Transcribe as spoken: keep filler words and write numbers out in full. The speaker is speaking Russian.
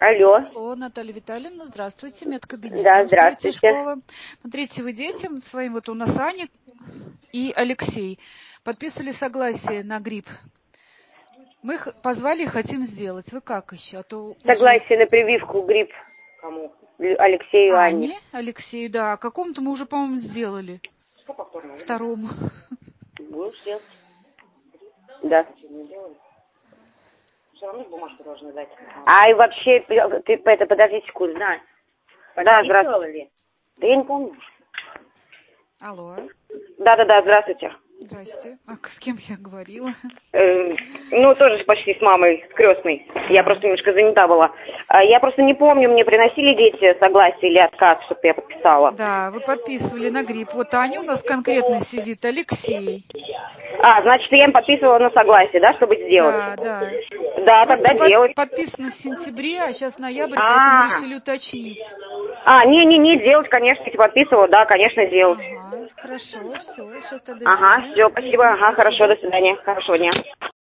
Алло. Алло, Наталья Витальевна, здравствуйте, медкабинет. Да, здравствуйте. Школа. Смотрите, вы детям своим, вот у нас Аня и Алексей, подписывали согласие на грипп. Мы их позвали и хотим сделать. Вы как еще? А то Согласие уже... на прививку грипп. Кому? Алексею, Ане. Ане, Алексею, да. Какому-то мы уже, по-моему, сделали. Что повторно? Второму. Будешь делать? Да. Все равно бумажку должны дать. А и вообще, ты это, подожди секунду, да. Да, здравствуйте. Да я не помню. Алло. Да-да-да, здравствуйте. Здрасте. А с кем я говорила? Э, ну, тоже почти с мамой, с крестной. Я просто немножко занята была. Я просто не помню, мне приносили дети согласие или отказ, чтобы я подписала. Да, вы подписывали на грипп. Вот Аня у нас конкретно сидит, Алексей. А, значит, я им подписывала на согласие, да, чтобы сделать? Да, да. Да, Просто тогда под, делать. подписано в сентябре, а сейчас ноябрь, А, поэтому решили уточнить. А, не-не-не, делать, конечно, если подписывала, да, конечно, делать. Ага, хорошо, все, сейчас тогда Ага, сделаем. все, спасибо, ага, Спасибо. хорошо, до свидания, хорошего дня.